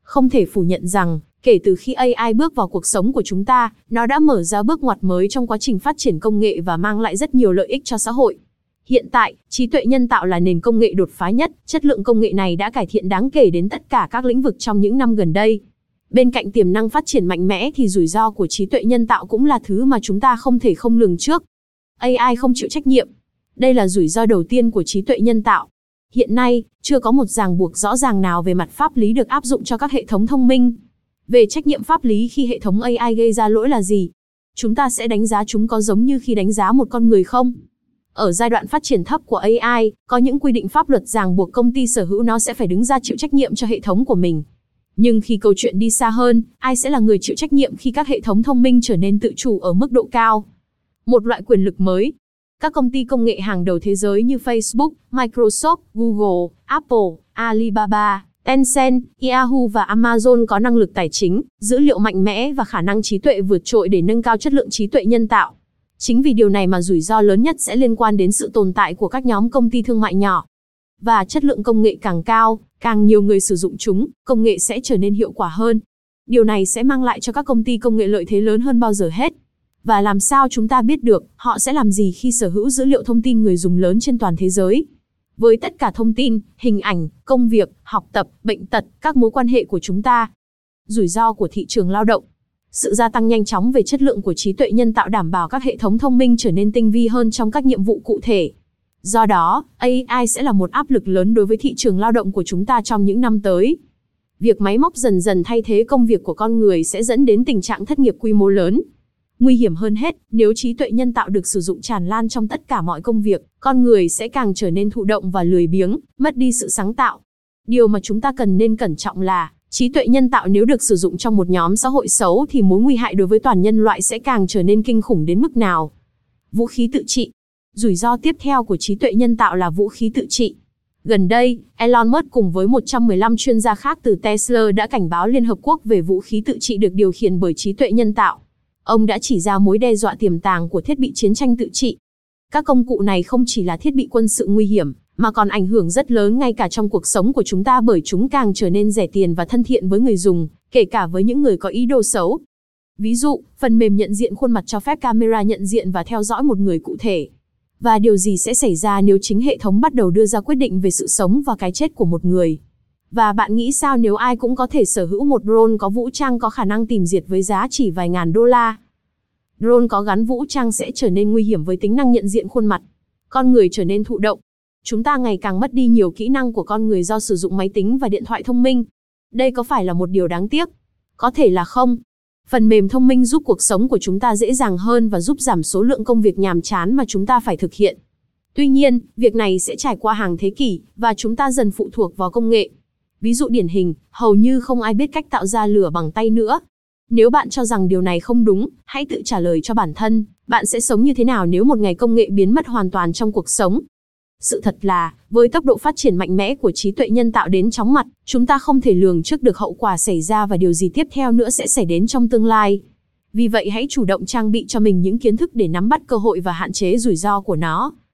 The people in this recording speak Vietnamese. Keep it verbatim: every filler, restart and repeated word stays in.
Không thể phủ nhận rằng, kể từ khi a i bước vào cuộc sống của chúng ta, nó đã mở ra bước ngoặt mới trong quá trình phát triển công nghệ và mang lại rất nhiều lợi ích cho xã hội. Hiện tại, trí tuệ nhân tạo là nền công nghệ đột phá nhất, chất lượng công nghệ này đã cải thiện đáng kể đến tất cả các lĩnh vực trong những năm gần đây. Bên cạnh tiềm năng phát triển mạnh mẽ thì rủi ro của trí tuệ nhân tạo cũng là thứ mà chúng ta không thể không lường trước. a i không chịu trách nhiệm. Đây là rủi ro đầu tiên của trí tuệ nhân tạo. Hiện nay, chưa có một ràng buộc rõ ràng nào về mặt pháp lý được áp dụng cho các hệ thống thông minh. Về trách nhiệm pháp lý khi hệ thống a i gây ra lỗi là gì? Chúng ta sẽ đánh giá chúng có giống như khi đánh giá một con người không? Ở giai đoạn phát triển thấp của a i, có những quy định pháp luật ràng buộc công ty sở hữu nó sẽ phải đứng ra chịu trách nhiệm cho hệ thống của mình. Nhưng khi câu chuyện đi xa hơn, ai sẽ là người chịu trách nhiệm khi các hệ thống thông minh trở nên tự chủ ở mức độ cao? Một loại quyền lực mới. Các công ty công nghệ hàng đầu thế giới như Facebook, Microsoft, Google, Apple, Alibaba, Tencent, Yahoo và Amazon có năng lực tài chính, dữ liệu mạnh mẽ và khả năng trí tuệ vượt trội để nâng cao chất lượng trí tuệ nhân tạo. Chính vì điều này mà rủi ro lớn nhất sẽ liên quan đến sự tồn tại của các nhóm công ty thương mại nhỏ. Và chất lượng công nghệ càng cao, càng nhiều người sử dụng chúng, công nghệ sẽ trở nên hiệu quả hơn. Điều này sẽ mang lại cho các công ty công nghệ lợi thế lớn hơn bao giờ hết. Và làm sao chúng ta biết được họ sẽ làm gì khi sở hữu dữ liệu thông tin người dùng lớn trên toàn thế giới? Với tất cả thông tin, hình ảnh, công việc, học tập, bệnh tật, các mối quan hệ của chúng ta. Rủi ro của thị trường lao động. Sự gia tăng nhanh chóng về chất lượng của trí tuệ nhân tạo đảm bảo các hệ thống thông minh trở nên tinh vi hơn trong các nhiệm vụ cụ thể. Do đó, a i sẽ là một áp lực lớn đối với thị trường lao động của chúng ta trong những năm tới. Việc máy móc dần dần thay thế công việc của con người sẽ dẫn đến tình trạng thất nghiệp quy mô lớn. Nguy hiểm hơn hết, nếu trí tuệ nhân tạo được sử dụng tràn lan trong tất cả mọi công việc, con người sẽ càng trở nên thụ động và lười biếng, mất đi sự sáng tạo. Điều mà chúng ta cần nên cẩn trọng là, trí tuệ nhân tạo nếu được sử dụng trong một nhóm xã hội xấu thì mối nguy hại đối với toàn nhân loại sẽ càng trở nên kinh khủng đến mức nào. Vũ khí tự trị. Rủi ro tiếp theo của trí tuệ nhân tạo là vũ khí tự trị. Gần đây, Elon Musk cùng với một trăm mười lăm chuyên gia khác từ Tesla đã cảnh báo Liên Hợp Quốc về vũ khí tự trị được điều khiển bởi trí tuệ nhân tạo. Ông đã chỉ ra mối đe dọa tiềm tàng của thiết bị chiến tranh tự trị. Các công cụ này không chỉ là thiết bị quân sự nguy hiểm, mà còn ảnh hưởng rất lớn ngay cả trong cuộc sống của chúng ta bởi chúng càng trở nên rẻ tiền và thân thiện với người dùng, kể cả với những người có ý đồ xấu. Ví dụ, phần mềm nhận diện khuôn mặt cho phép camera nhận diện và theo dõi một người cụ thể. Và điều gì sẽ xảy ra nếu chính hệ thống bắt đầu đưa ra quyết định về sự sống và cái chết của một người? Và bạn nghĩ sao nếu ai cũng có thể sở hữu một drone có vũ trang có khả năng tìm diệt với giá chỉ vài ngàn đô la? Drone có gắn vũ trang sẽ trở nên nguy hiểm với tính năng nhận diện khuôn mặt. Con người trở nên thụ động. Chúng ta ngày càng mất đi nhiều kỹ năng của con người do sử dụng máy tính và điện thoại thông minh. Đây có phải là một điều đáng tiếc? Có thể là không. Phần mềm thông minh giúp cuộc sống của chúng ta dễ dàng hơn và giúp giảm số lượng công việc nhàm chán mà chúng ta phải thực hiện. Tuy nhiên, việc này sẽ trải qua hàng thế kỷ, và chúng ta dần phụ thuộc vào công nghệ. Ví dụ điển hình, hầu như không ai biết cách tạo ra lửa bằng tay nữa. Nếu bạn cho rằng điều này không đúng, hãy tự trả lời cho bản thân, bạn sẽ sống như thế nào nếu một ngày công nghệ biến mất hoàn toàn trong cuộc sống? Sự thật là, với tốc độ phát triển mạnh mẽ của trí tuệ nhân tạo đến chóng mặt, chúng ta không thể lường trước được hậu quả xảy ra và điều gì tiếp theo nữa sẽ xảy đến trong tương lai. Vì vậy hãy chủ động trang bị cho mình những kiến thức để nắm bắt cơ hội và hạn chế rủi ro của nó.